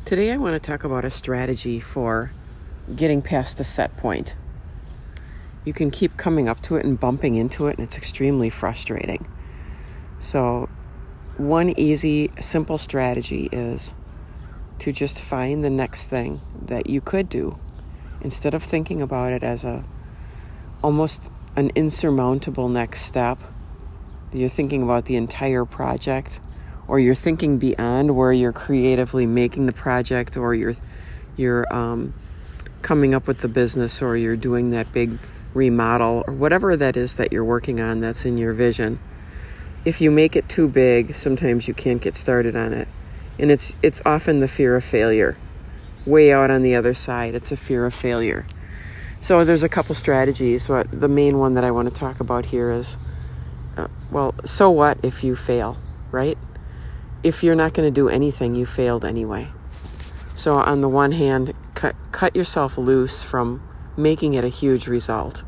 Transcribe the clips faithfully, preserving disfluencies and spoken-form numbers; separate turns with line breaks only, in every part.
Today I want to talk about a strategy for getting past the set point. You can keep coming up to it and bumping into it, and it's extremely frustrating. So one easy, simple strategy is to just find the next thing that you could do instead of thinking about it as a almost an insurmountable next step. You're thinking about the entire project, or you're thinking beyond where you're creatively making the project, or you're you're um, coming up with the business, or you're doing that big remodel, or whatever that is that you're working on that's in your vision. If you make it too big, sometimes you can't get started on it. And it's it's often the fear of failure. Way out on the other side, it's a fear of failure. So there's a couple strategies. But the main one that I want to talk about here is, uh, well, so what if you fail, right? If you're not going to do anything, you failed anyway. So on the one hand, cut, cut yourself loose from making it a huge result.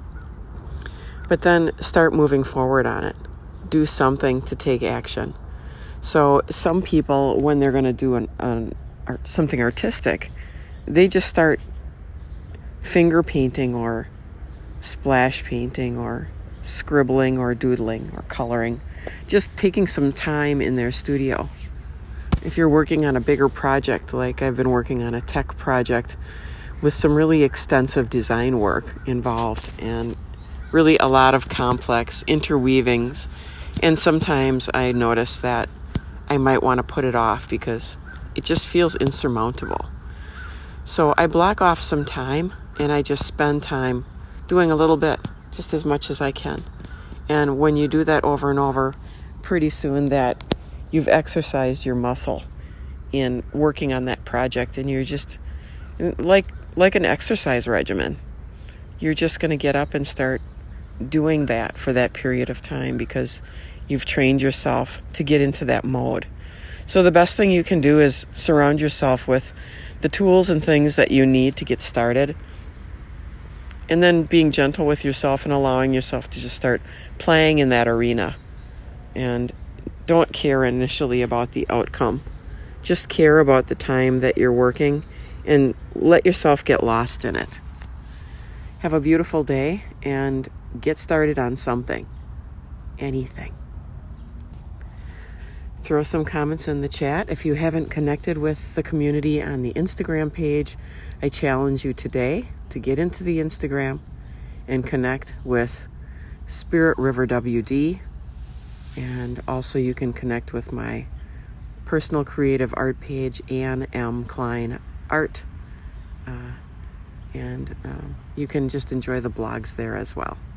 But then start moving forward on it. Do something to take action. So some people, when they're going to do an, an art, something artistic, they just start finger painting or splash painting or scribbling or doodling or coloring. Just taking some time in their studio. If you're working on a bigger project, like I've been working on a tech project with some really extensive design work involved and really a lot of complex interweavings, and sometimes I notice that I might want to put it off because it just feels insurmountable. So I block off some time and I just spend time doing a little bit, just as much as I can. And when you do that over and over, pretty soon that you've exercised your muscle in working on that project, and you're just like like an exercise regimen. You're just going to get up and start doing that for that period of time because you've trained yourself to get into that mode. So the best thing you can do is surround yourself with the tools and things that you need to get started, and then being gentle with yourself and allowing yourself to just start playing in that arena. And don't care initially about the outcome. Just care about the time that you're working and let yourself get lost in it. Have a beautiful day and get started on something. Anything. Throw some comments in the chat. If you haven't connected with the community on the Instagram page, I challenge you today to get into the Instagram and connect with Spirit River W D. And also you can connect with my personal creative art page, Ann M. Klein Art. Uh, and um, you can just enjoy the blogs there as well.